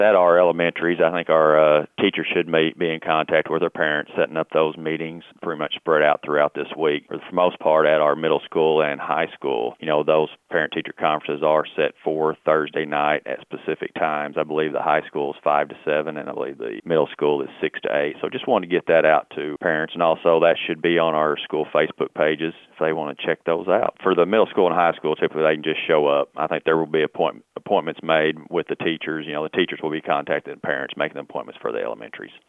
At our elementaries, I think our teachers should be in contact with their parents, setting up those meetings pretty much spread out throughout this week. For the most part, at our middle school and high school, those parent-teacher conferences are set for Thursday night at specific times. I believe the high school is 5 to 7, and I believe the middle school is 6 to 8. So just wanted to get that out to parents, and also that should be on our school Facebook pages if they want to check those out. For the middle school and high school, typically they can just show up. I think there will be appointments made with the teachers. The teachers will be contacting parents, making appointments for the elementaries.